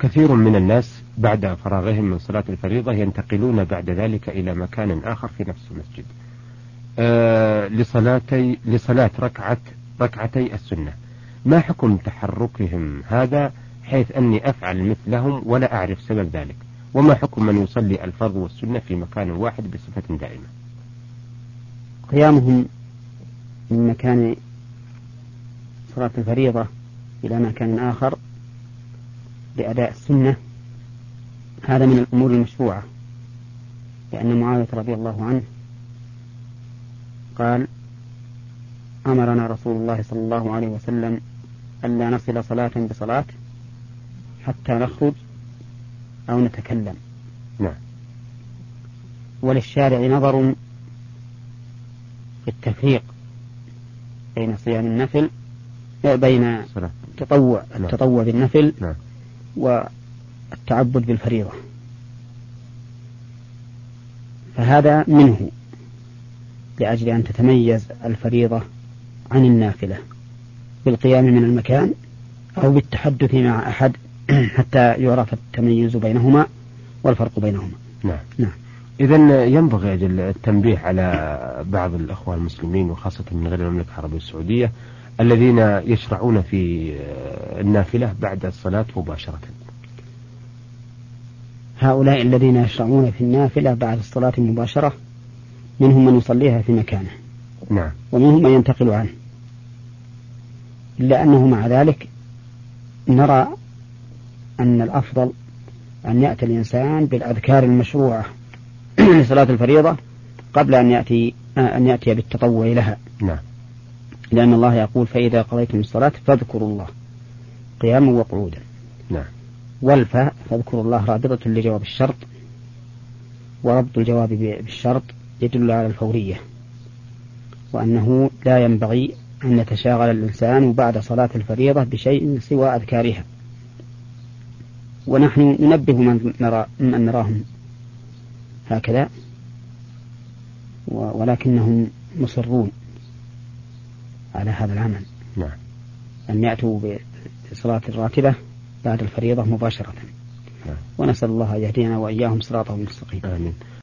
كثير من الناس بعد فراغهم من صلاة الفريضة ينتقلون بعد ذلك إلى مكان آخر في نفس المسجد لصلاة ركعتي السنة. ما حكم تحركهم هذا حيث أني أفعل مثلهم ولا أعرف سبب ذلك؟ وما حكم من يصلي الفرض والسنة في مكان واحد بصفة دائمة؟ قيامهم من مكان صلاة الفريضة إلى مكان آخر لأداء السنة هذا من الأمور المشروعة، لأن معاوية رضي الله عنه قال: أمرنا رسول الله صلى الله عليه وسلم ألا نصل صلاة بصلاة حتى نخرج أو نتكلم. نعم. وللشارع نظر في التفريق بين صيام النفل بين التطوع بالنفل والتعبد بالفريضة، فهذا منه لأجل أن تتميز الفريضة عن النافلة بالقيام من المكان أو بالتحدث مع أحد حتى يعرف التمييز بينهما والفرق بينهما. نعم. إذن ينبغي أجل التنبيه على بعض الأخوة المسلمين وخاصة من غير المملكة العربية السعودية الذين يشرعون في النافلة بعد الصلاة مباشرة. هؤلاء الذين يشرعون في النافلة بعد الصلاة مباشرة منهم من يصليها في مكانه، نعم، ومنهم من ينتقل عنه، إلا أنه مع ذلك نرى أن الأفضل أن يأتي الإنسان بالأذكار المشروعة لصلاة الفريضة قبل أن يأتي بالتطوع لها. نعم. لأن الله يقول: فإذا قضيتم الصلاة فاذكروا الله قياما وقعودا. نعم. والفاء فاذكروا الله رابطة لجواب الشرط، وربط الجواب بالشرط يدل على الفورية، وأنه لا ينبغي أن يتشاغل الإنسان بعد صلاة الفريضة بشيء سوى أذكارها. ونحن ننبه من نراهم هكذا، ولكنهم مصرون على هذا العمل. نعم. أن يأتوا بصلاة الراتبة بعد الفريضة مباشرة. نعم. ونسأل الله أن يهدينا وإياهم صراطه المستقيم. آمين.